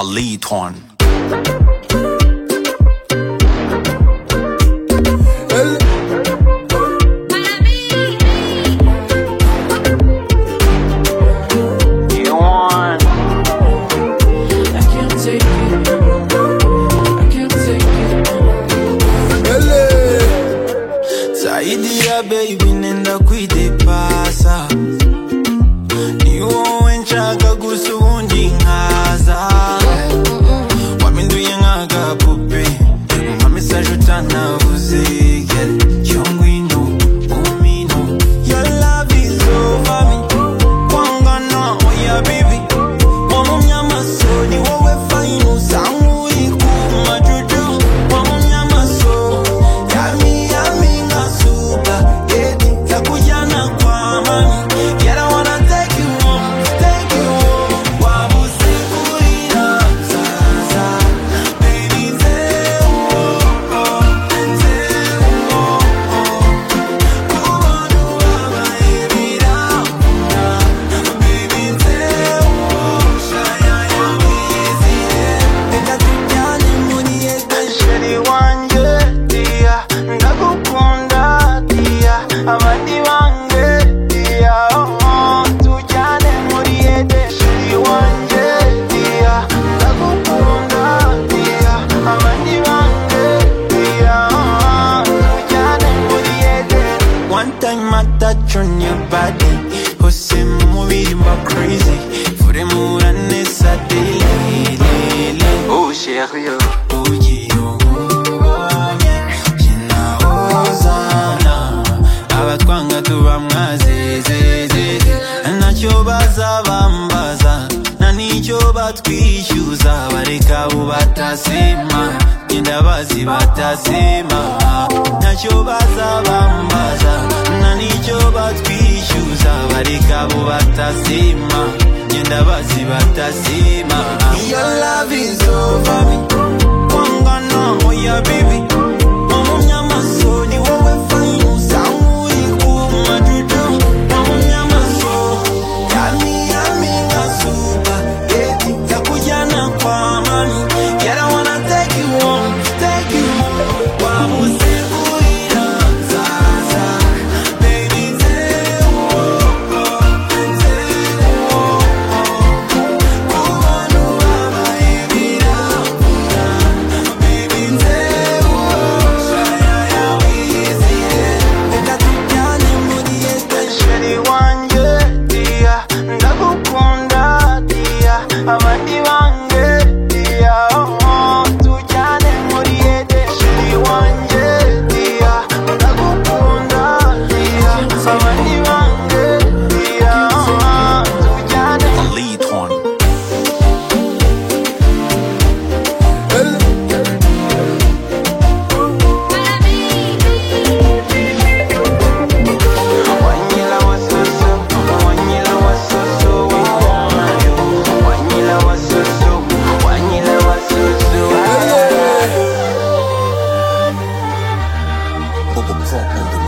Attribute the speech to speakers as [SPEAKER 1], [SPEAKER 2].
[SPEAKER 1] A lead horn.
[SPEAKER 2] Idea baby nenda kuidepasa ni wowe nshaka gusa ubundi nkaza waminduye nk'agapupe umpa message utanavuze cyongwino umino your love is over me kwangana oya baby wamumye amaso ni wowe fine usanga uri kumajuju wamumye amaso yami touch on your body, hose mubiri mba crazy, fure murane sa daily. Oh chérie, ugiyo jina ozana, abatwanga tuba mwazezeze, ntacyo bazabambaza, na nicyo batwishyuza, bareka bubatasema, genda bazi batasema, ntacyo bazabambaza, na nicyo batwishyuza, bareka bubatasema, genda bazi batasema. Your love is over me, kwangana oya baby, wamumye amaso ni wowe fine usanga uri kumajuju, wamumye amaso yami nkasuka yakujyana kwa mami, yeah I wanna take you home, take you home, wamusigurira nzaza baby nzewo kubona ubabaye birabura baby nzewo shaya wizire reka tujyane muri sheri wanjye dia ndagukunda dia abandi bange dia tujyane muri sheri wanjye dia ndagukunda dia abandi bange dia tujyane.
[SPEAKER 1] A lead horn.
[SPEAKER 2] Wanyila wasoso, wanyila wasoso, wanyila wasoso, wanyila wasoso.
[SPEAKER 1] Bubba Pro on the